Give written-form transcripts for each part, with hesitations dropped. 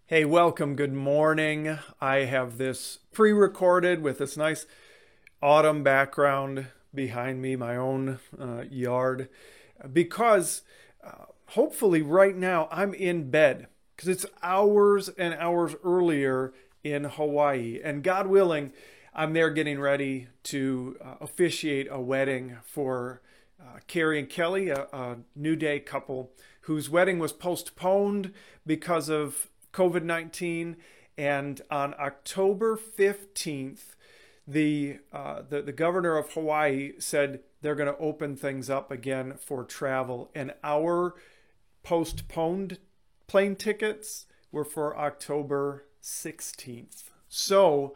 Hey, welcome. Good morning. I have this pre-recorded with this nice autumn background behind me, my own yard, because hopefully right now I'm in bed because it's hours and hours earlier in Hawaii. And God willing, I'm there getting ready to officiate a wedding for Carrie and Kelly, a New Day couple whose wedding was postponed because of COVID-19. And on October 15th, the governor of Hawaii said they're going to open things up again for travel. And our postponed plane tickets were for October 16th. So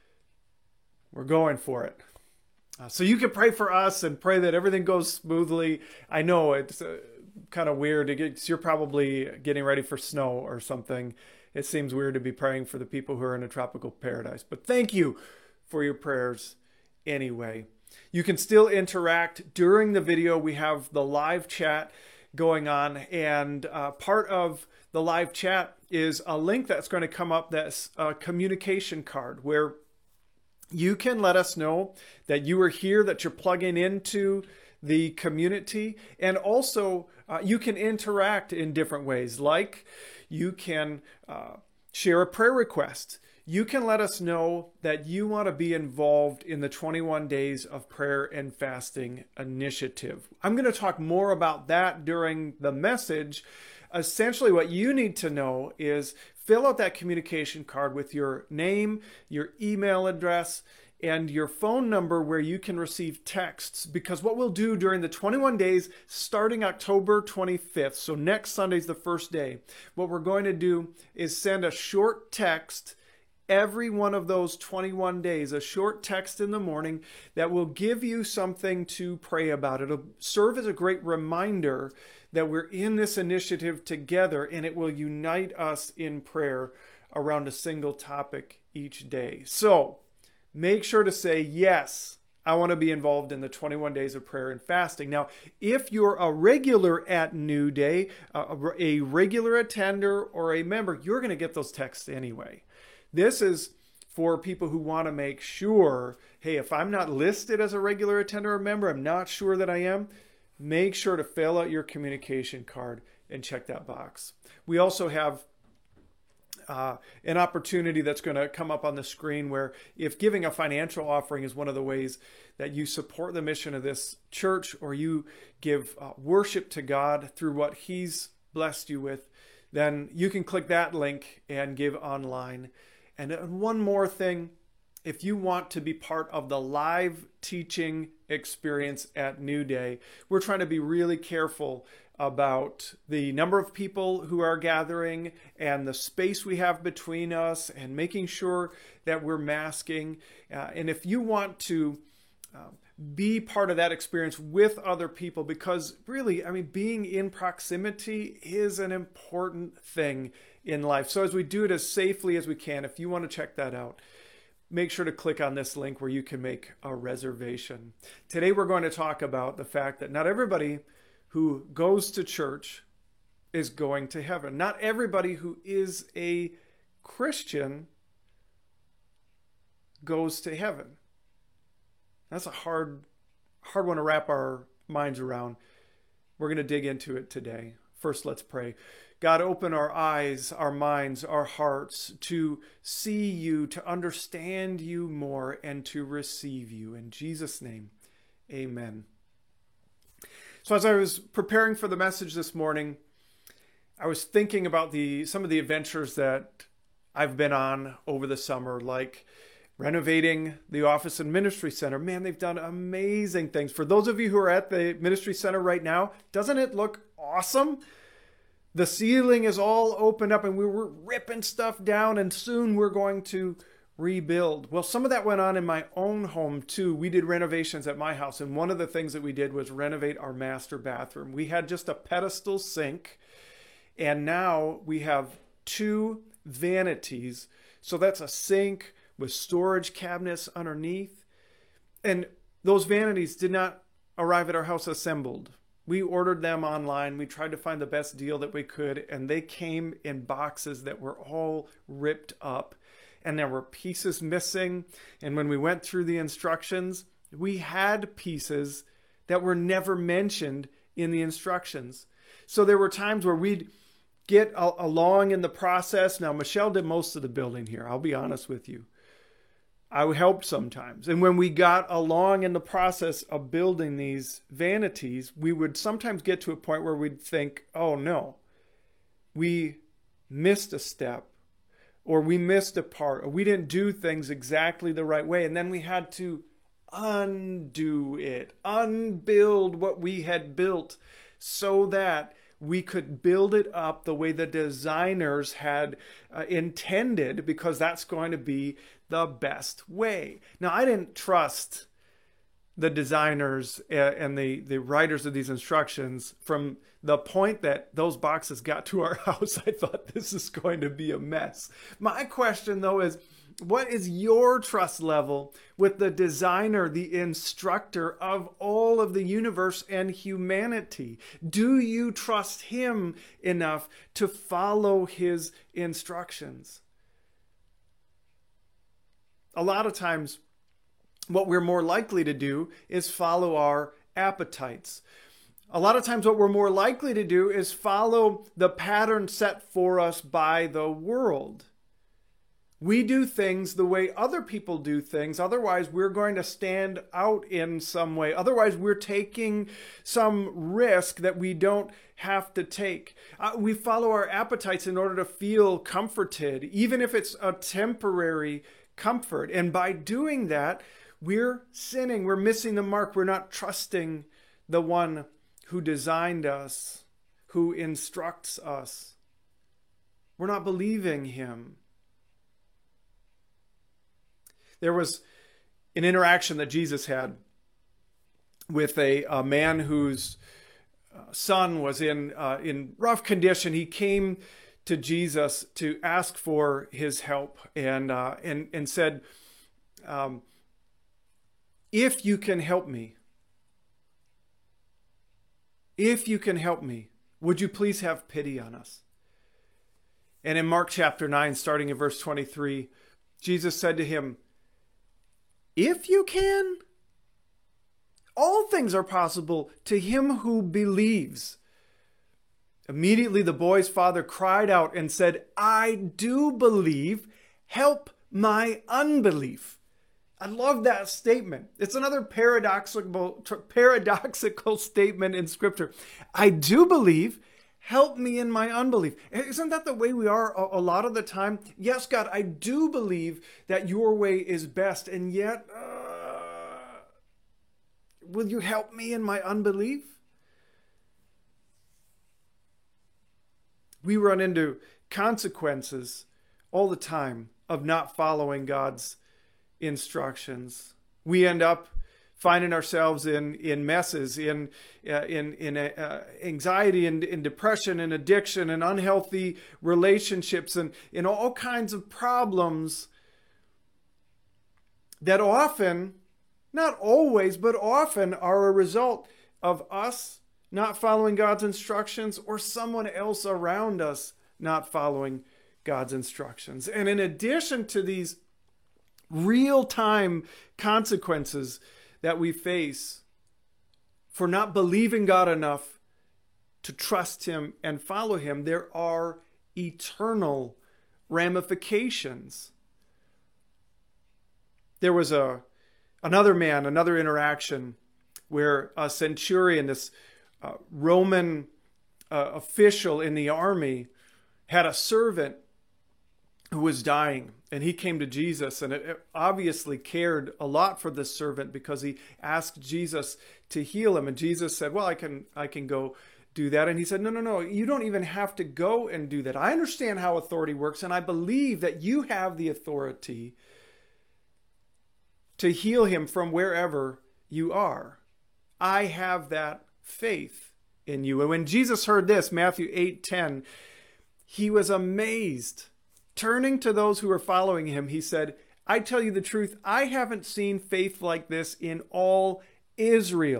we're going for it. So you can pray for us and pray that everything goes smoothly. I know it's kind of weird to get, you're probably getting ready for snow or something. It seems weird to be praying for the people who are in a tropical paradise. But thank you for your prayers anyway. You can still interact during the video. We have the live chat going on, and part of the live chat is a link that's going to come up that's a communication card where you can let us know that you are here, that you're plugging into the community, and also you can interact in different ways, like you can share a prayer request. You can let us know that you want to be involved in the 21 Days of Prayer and Fasting Initiative. I'm going to talk more about that during the message. Essentially, what you need to know is fill out that communication card with your name, your email address, and your phone number where you can receive texts. Because what we'll do during the 21 days, starting October 25th, so next Sunday's the first day, what we're going to do is send a short text every one of those 21 days, a short text in the morning that will give you something to pray about. It'll serve as a great reminder that we're in this initiative together, and it will unite us in prayer around a single topic each day. So make sure to say, yes, I want to be involved in the 21 days of prayer and fasting. Now, if you're a regular at New Day, a regular attender or a member, you're going to get those texts anyway. This is for people who want to make sure, hey, if I'm not listed as a regular attender or member, I'm not sure that I am, make sure to fill out your communication card and check that box. We also have an opportunity that's going to come up on the screen where if giving a financial offering is one of the ways that you support the mission of this church, or you give worship to God through what He's blessed you with, then you can click that link and give online. And one more thing, if you want to be part of the live teaching experience at New Day, we're trying to be really careful about the number of people who are gathering and the space we have between us, and making sure that we're masking. And if you want to be part of that experience with other people, because really, I mean, being in proximity is an important thing in life. So as we do it as safely as we can, if you want to check that out, make sure to click on this link where you can make a reservation. Today we're going to talk about the fact that not everybody who goes to church is going to heaven. Not everybody who is a Christian goes to heaven. That's a hard one to wrap our minds around. We're going to dig into it today. First, let's pray. God, open our eyes, our minds, our hearts to see you, to understand you more, and to receive you. In Jesus' name, amen. So as I was preparing for the message this morning, I was thinking about some of the adventures that I've been on over the summer, like renovating the office and ministry center. Man, they've done amazing things. For those of you who are at the ministry center right now, doesn't it look awesome? The ceiling is all opened up and we were ripping stuff down, and soon we're going to rebuild. Well, some of that went on in my own home too. We did renovations at my house, and one of the things that we did was renovate our master bathroom. We had just a pedestal sink, and now we have 2 vanities. So that's a sink with storage cabinets underneath. And those vanities did not arrive at our house assembled. We ordered them online. We tried to find the best deal that we could, and they came in boxes that were all ripped up, and there were pieces missing. And when we went through the instructions, we had pieces that were never mentioned in the instructions. So there were times where we'd get along in the process. Now, Michelle did most of the building here. I'll be honest with you. I helped sometimes. And when we got along in the process of building these vanities, we would sometimes get to a point where we'd think, oh no, we missed a step, or we missed a part, or we didn't do things exactly the right way. And then we had to undo it, unbuild what we had built so that we could build it up the way the designers had intended, because that's going to be the best way. Now, I didn't trust the designers and the writers of these instructions from the point that those boxes got to our house. I thought this is going to be a mess. My question, though, is what is your trust level with the designer, the instructor of all of the universe and humanity? Do you trust him enough to follow his instructions? A lot of times, what we're more likely to do is follow our appetites. A lot of times what we're more likely to do is follow the pattern set for us by the world. We do things the way other people do things. Otherwise, we're going to stand out in some way. Otherwise, we're taking some risk that we don't have to take. We follow our appetites in order to feel comforted, even if it's a temporary comfort. And by doing that, we're sinning. We're missing the mark. We're not trusting the one who designed us, who instructs us. We're not believing him. There was an interaction that Jesus had with a man whose son was in rough condition. He came to Jesus to ask for his help and said, if you can help me, would you please have pity on us? And in Mark chapter 9, starting in verse 23, Jesus said to him, if you can, all things are possible to him who believes. Immediately the boy's father cried out and said, I do believe, help my unbelief. I love that statement. It's another paradoxical statement in Scripture. I do believe, help me in my unbelief. Isn't that the way we are a lot of the time? Yes, God, I do believe that your way is best, and yet, will you help me in my unbelief? We run into consequences all the time of not following God's instructions. We end up finding ourselves in messes, in anxiety and in depression and addiction and unhealthy relationships and in all kinds of problems that often, not always, but often are a result of us not following God's instructions or someone else around us not following God's instructions. And in addition to these real-time consequences that we face for not believing God enough to trust him and follow him, there are eternal ramifications. There was another interaction where a centurion, this Roman official in the army, had a servant who was dying, and he came to Jesus, and it obviously cared a lot for this servant because he asked Jesus to heal him, and Jesus said, well, I can go do that. And he said, no, you don't even have to go and do that. I understand how authority works, and I believe that you have the authority to heal him from wherever you are. I have that faith in you. And when Jesus heard this, Matthew 8:10, he was amazed. Turning to those who were following him, he said, I tell you the truth, I haven't seen faith like this in all Israel.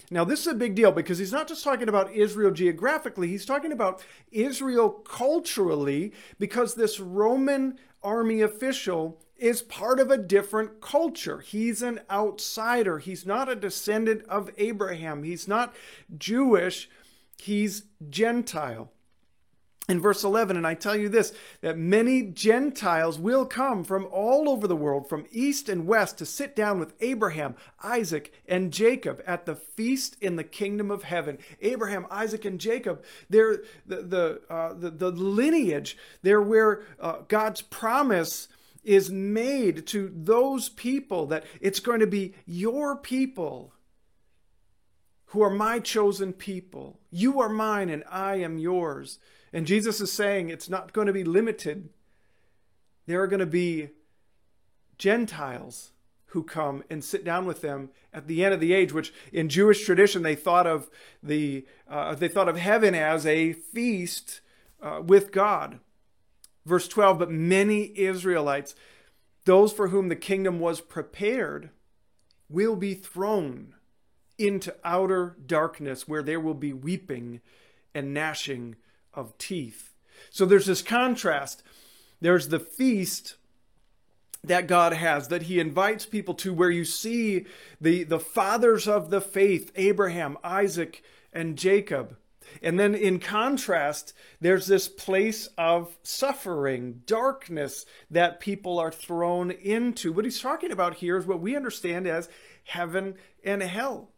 Now, this is a big deal because he's not just talking about Israel geographically, he's talking about Israel culturally, because this Roman army official is part of a different culture. He's an outsider. He's not a descendant of Abraham. He's not Jewish. He's Gentile. In verse 11, and I tell you this, that many Gentiles will come from all over the world, from east and west, to sit down with Abraham, Isaac, and Jacob at the feast in the kingdom of heaven. Abraham, Isaac, and Jacob, they're the lineage. They're where God's promise is made to those people, that it's going to be your people who are my chosen people. You are mine and I am yours. And Jesus is saying it's not going to be limited. There are going to be Gentiles who come and sit down with them at the end of the age, which in Jewish tradition they thought of heaven as a feast with God. Verse 12, but many Israelites, those for whom the kingdom was prepared, will be thrown into outer darkness, where there will be weeping and gnashing of teeth. So there's this contrast. There's the feast that God has, that he invites people to, where you see the fathers of the faith, Abraham, Isaac, and Jacob. And then in contrast, there's this place of suffering, darkness that people are thrown into. What he's talking about here is what we understand as heaven and hell.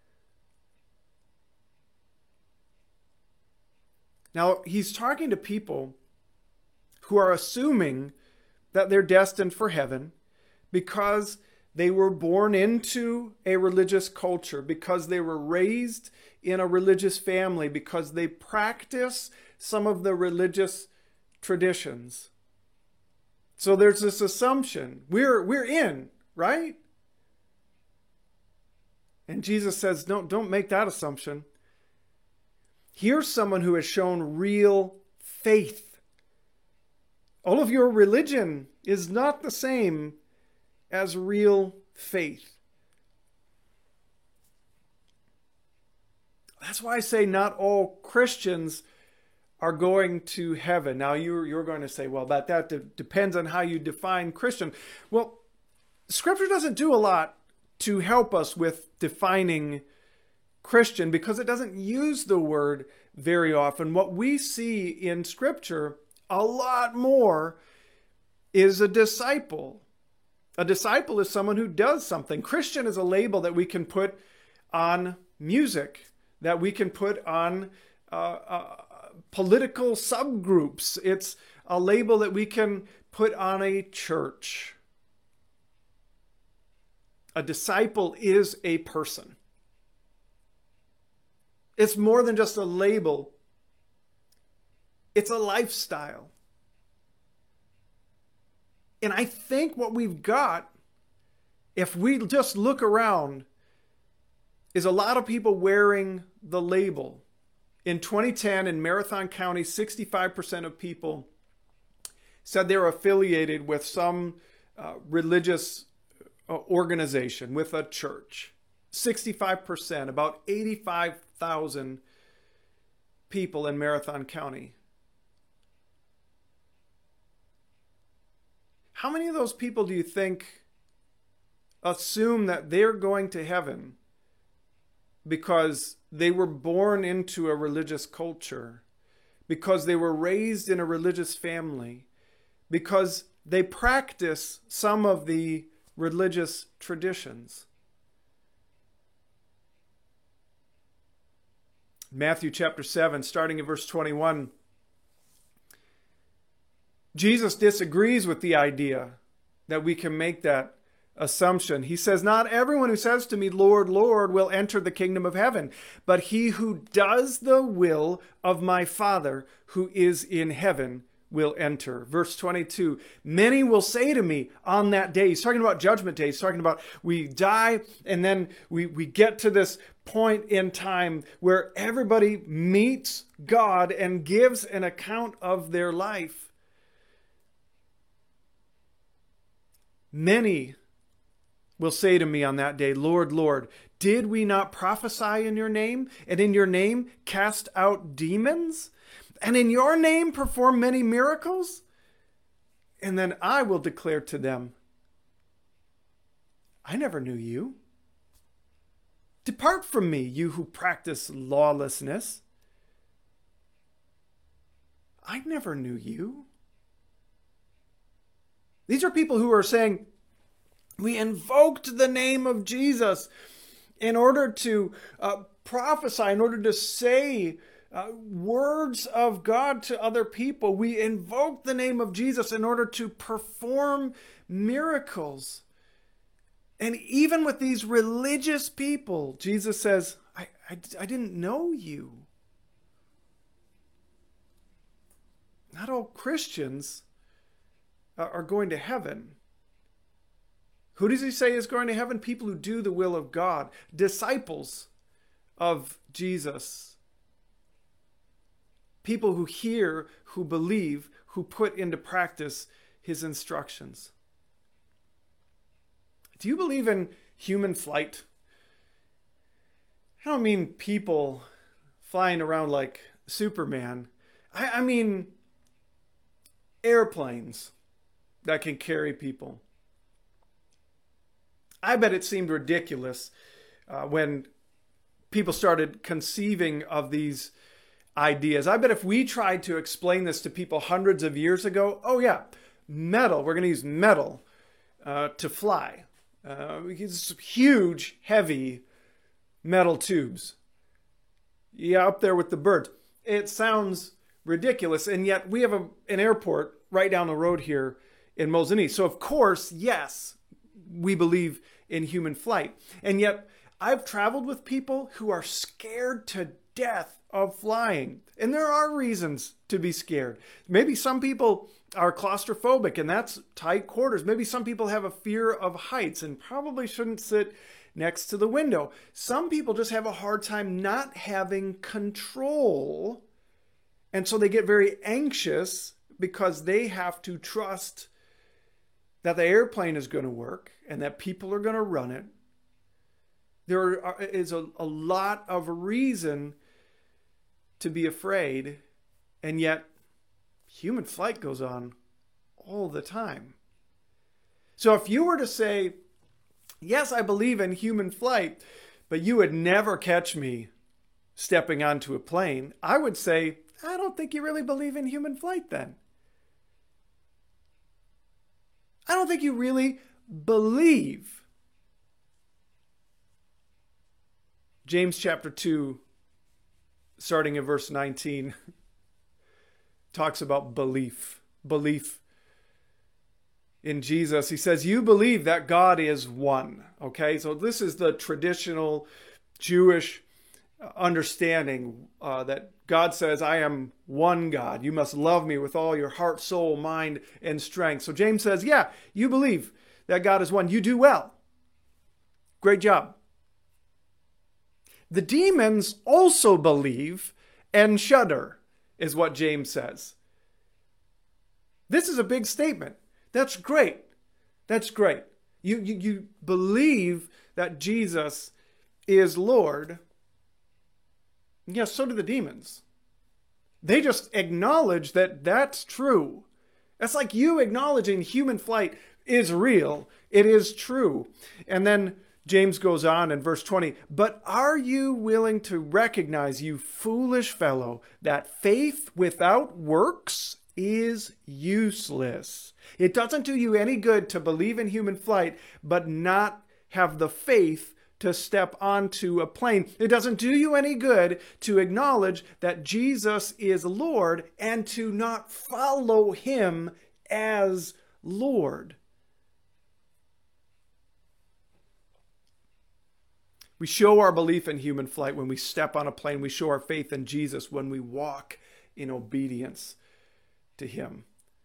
Now, he's talking to people who are assuming that they're destined for heaven because they were born into a religious culture, because they were raised in a religious family, because they practice some of the religious traditions. So there's this assumption, we're in, right? And Jesus says, don't make that assumption. Here's someone who has shown real faith. All of your religion is not the same as real faith. That's why I say not all Christians are going to heaven. Now you're going to say, well, that depends on how you define Christian. Well, Scripture doesn't do a lot to help us with defining Christian, because it doesn't use the word very often. What we see in Scripture a lot more is a disciple. A disciple is someone who does something. Christian is a label that we can put on music, that we can put on political subgroups. It's a label that we can put on a church. A disciple is a person. It's more than just a label. It's a lifestyle. And I think what we've got, if we just look around, is a lot of people wearing the label. In 2010, in Marathon County, 65% of people said they were affiliated with some religious organization, with a church. 65%, about 85,000 people in Marathon County. How many of those people do you think assume that they're going to heaven because they were born into a religious culture, because they were raised in a religious family, because they practice some of the religious traditions? Matthew chapter 7, starting in verse 21, Jesus disagrees with the idea that we can make that assumption. He says, not everyone who says to me, Lord, Lord, will enter the kingdom of heaven, but he who does the will of my Father who is in heaven will enter. Verse 22, many will say to me on that day. He's talking about judgment day. He's talking about we die and then we get to this point in time where everybody meets God and gives an account of their life. Many will say to me on that day, Lord, Lord, Did we not prophesy in your name, and in your name cast out demons, and in your name perform many miracles? And then I will declare to them, I never knew you. Depart from me, you who practice lawlessness. I never knew you. These are people who are saying, we invoked the name of Jesus in order to prophesy, in order to say words of God to other people. We invoked the name of Jesus in order to perform miracles. And even with these religious people, Jesus says, I didn't know you. Not all Christians are going to heaven. Who does he say is going to heaven? People who do the will of God, disciples of Jesus. People who hear, who believe, who put into practice his instructions. Do you believe in human flight? I don't mean people flying around like Superman. I mean airplanes that can carry people. I bet it seemed ridiculous when people started conceiving of these ideas. I bet if we tried to explain this to people hundreds of years ago, oh yeah, metal, we're going to use metal to fly. These huge, heavy metal tubes. Yeah, up there with the birds. It sounds ridiculous, and yet we have an airport right down the road here in Mosinee. So of course, yes, we believe in human flight. And yet I've traveled with people who are scared to death of flying. And there are reasons to be scared. Maybe some people are claustrophobic, and that's tight quarters. Maybe some people have a fear of heights and probably shouldn't sit next to the window. Some people just have a hard time not having control. And so they get very anxious because they have to trust that the airplane is going to work and that people are going to run it. There is a lot of reason to be afraid, and yet human flight goes on all the time. So if you were to say, yes, I believe in human flight, but you would never catch me stepping onto a plane, I would say, I don't think you really believe in human flight then. I don't think you really believe. James chapter 2, starting in verse 19, talks about belief. Belief in Jesus. He says, you believe that God is one. Okay, so this is the traditional Jewish understanding that God says, I am one God. You must love me with all your heart, soul, mind, and strength. So James says, yeah, you believe that God is one. You do well. Great job. The demons also believe and shudder, is what James says. This is a big statement. That's great. That's great. You believe that Jesus is Lord. Yes, so do the demons. They just acknowledge that that's true. That's like you acknowledging human flight is real. It is true. And then James goes on in verse 20, but are you willing to recognize, you foolish fellow, that faith without works is useless? It doesn't do you any good to believe in human flight, but not have the faith to step onto a plane. It doesn't do you any good to acknowledge that Jesus is Lord and to not follow him as Lord. We show our belief in human flight when we step on a plane. We show our faith in Jesus when we walk in obedience to him.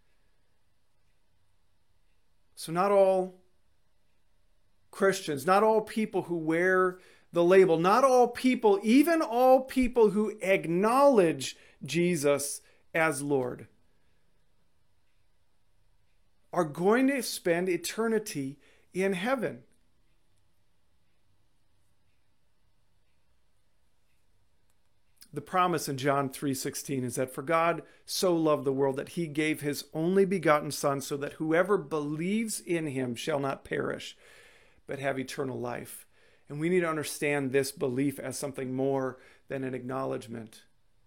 So not all Christians, not all people who wear the label, not all people, even all people who acknowledge Jesus as Lord, are going to spend eternity in heaven. The promise in John 3:16 is that for God so loved the world that he gave his only begotten Son so that whoever believes in him shall not perish, but have eternal life. And we need to understand this belief as something more than an acknowledgement.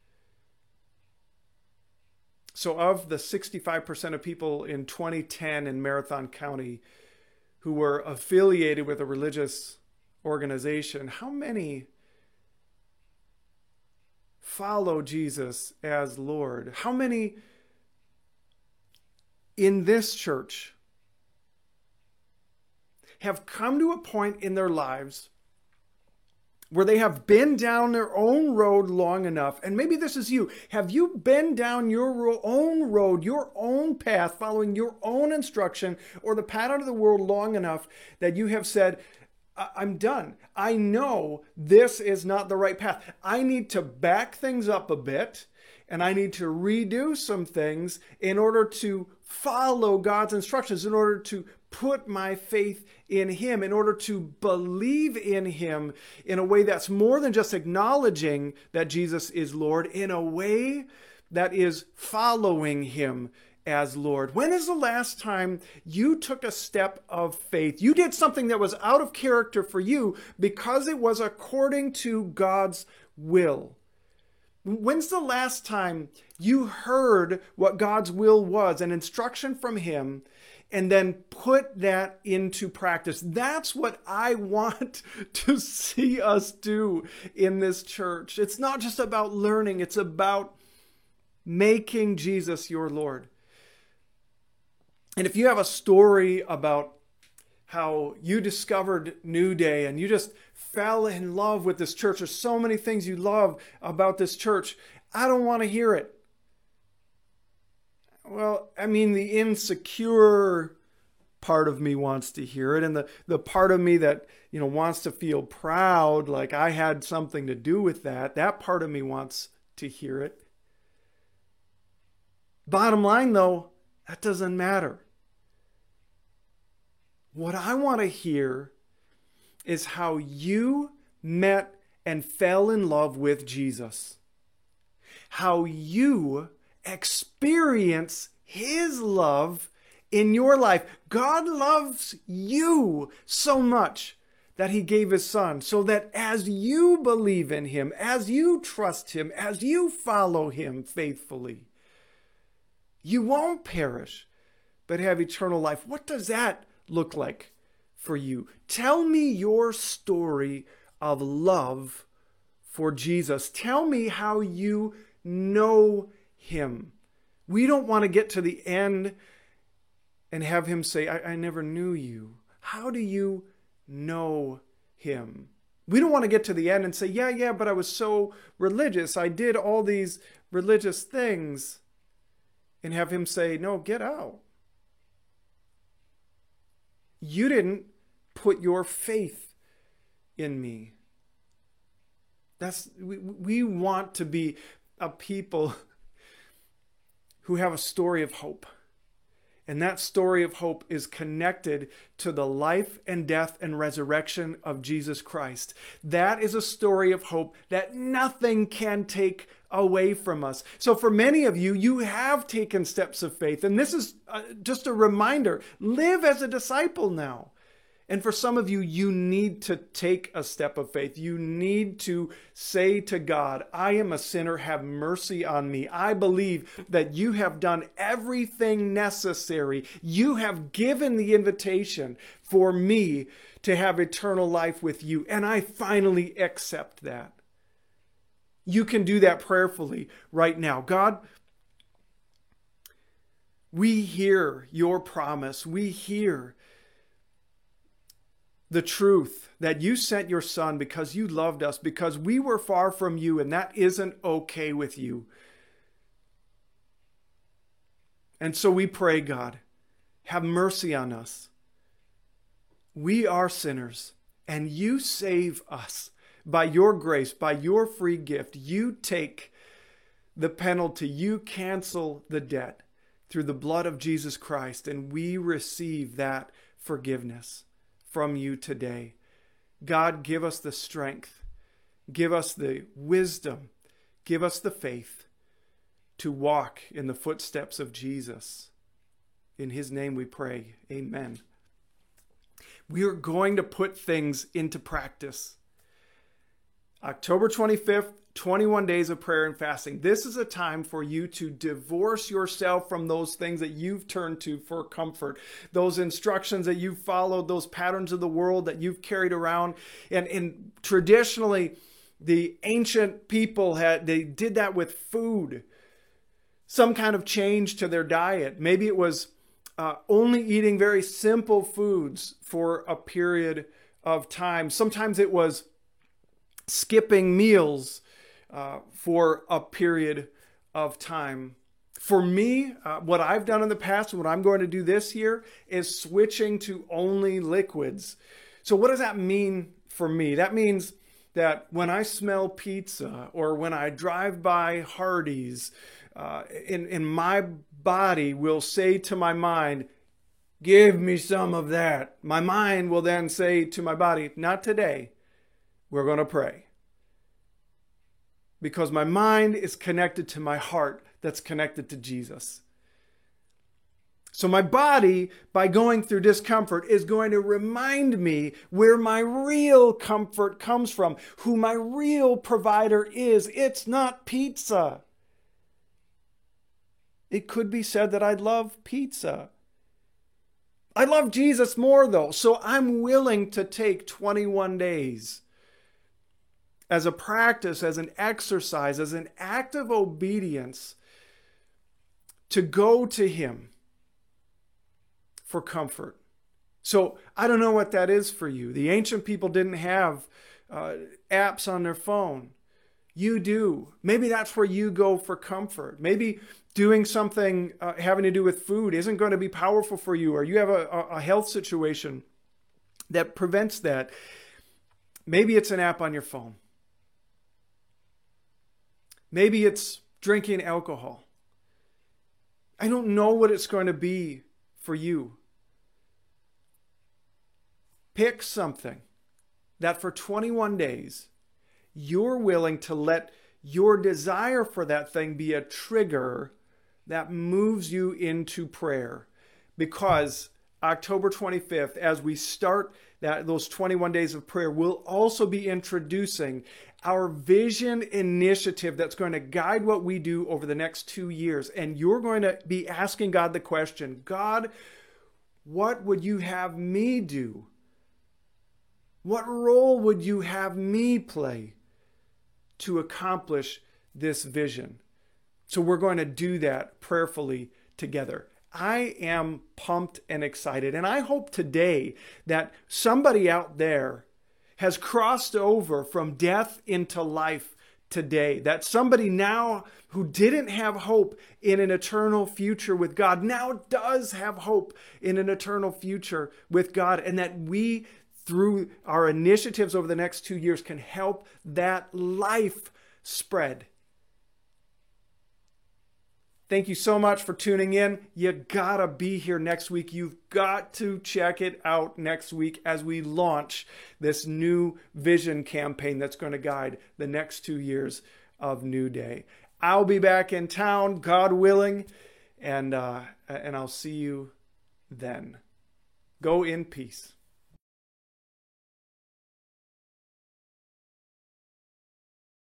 So of the 65% of people in 2010 in Marathon County who were affiliated with a religious organization, how many follow Jesus as Lord? How many in this church have come to a point in their lives where they have been down their own road long enough? And maybe this is you. Have you been down your own road, your own path, following your own instruction or the pattern of the world long enough that you have said, I'm done. I know this is not the right path. I need to back things up a bit, and I need to redo some things in order to follow God's instructions, in order to put my faith in him, in order to believe in him in a way that's more than just acknowledging that Jesus is Lord, in a way that is following him as Lord. When is the last time you took a step of faith? You did something that was out of character for you because it was according to God's will. When's the last time you heard what God's will was, an instruction from him, and then put that into practice? That's what I want to see us do in this church. It's not just about learning, it's about making Jesus your Lord. And if you have a story about how you discovered New Day and you just fell in love with this church, there's so many things you love about this church, I don't want to hear it. Well, I mean, the insecure part of me wants to hear it, and the part of me that, wants to feel proud, like I had something to do with that part of me wants to hear it. Bottom line, though, that doesn't matter. What I want to hear is how you met and fell in love with Jesus. How you experience his love in your life. God loves you so much that he gave his Son, so that as you believe in him, as you trust him, as you follow him faithfully, you won't perish, but have eternal life. What does that look like for you? Tell me your story of love for Jesus. Tell me how you know him. We don't want to get to the end and have him say, I never knew you. How do you know him? We don't want to get to the end and say, yeah, but I was so religious. I did all these religious things. And have him say, no, get out. You didn't put your faith in me. We want to be a people who have a story of hope. And that story of hope is connected to the life and death and resurrection of Jesus Christ. That is a story of hope that nothing can take away from us. So for many of you, you have taken steps of faith. And this is just a reminder. Live as a disciple now. And for some of you, you need to take a step of faith. You need to say to God, I am a sinner, have mercy on me. I believe that you have done everything necessary. You have given the invitation for me to have eternal life with you. And I finally accept that. You can do that prayerfully right now. God, we hear your promise. We hear the truth that you sent your Son because you loved us, because we were far from you, and that isn't okay with you. And so we pray, God, have mercy on us. We are sinners, and you save us by your grace, by your free gift. You take the penalty, you cancel the debt through the blood of Jesus Christ, and we receive that forgiveness from you today. God, give us the strength, give us the wisdom, give us the faith to walk in the footsteps of Jesus. In his name we pray. Amen. We are going to put things into practice. October 25th, 21 days of prayer and fasting. This is a time for you to divorce yourself from those things that you've turned to for comfort, those instructions that you've followed, those patterns of the world that you've carried around. And traditionally, the ancient people they did that with food, some kind of change to their diet. Maybe it was only eating very simple foods for a period of time. Sometimes it was skipping meals for a period of time. For me, what I've done in the past and what I'm going to do this year is switching to only liquids. So what does that mean for me? That means that when I smell pizza or when I drive by Hardee's, in my body will say to my mind, give me some of that. My mind will then say to my body, not today. We're going to pray. Because my mind is connected to my heart that's connected to Jesus. So my body, by going through discomfort, is going to remind me where my real comfort comes from, who my real provider is. It's not pizza. It could be said that I love pizza. I love Jesus more though, so I'm willing to take 21 days as a practice, as an exercise, as an act of obedience to go to him for comfort. So I don't know what that is for you. The ancient people didn't have apps on their phone. You do. Maybe that's where you go for comfort. Maybe doing something having to do with food isn't going to be powerful for you, or you have a health situation that prevents that. Maybe it's an app on your phone. Maybe it's drinking alcohol. I don't know what it's going to be for you. Pick something that for 21 days, you're willing to let your desire for that thing be a trigger that moves you into prayer. Because October 25th, as we start those 21 days of prayer, we'll also be introducing our vision initiative that's going to guide what we do over the next 2 years. And you're going to be asking God the question, God, what would you have me do? What role would you have me play to accomplish this vision? So we're going to do that prayerfully together. I am pumped and excited. And I hope today that somebody out there has crossed over from death into life today. That somebody now who didn't have hope in an eternal future with God now does have hope in an eternal future with God. And that we, through our initiatives over the next 2 years, can help that life spread. Thank you so much for tuning in. You gotta be here next week. You've got to check it out next week as we launch this new vision campaign that's going to guide the next 2 years of New Day. I'll be back in town, God willing, and I'll see you then. Go in peace.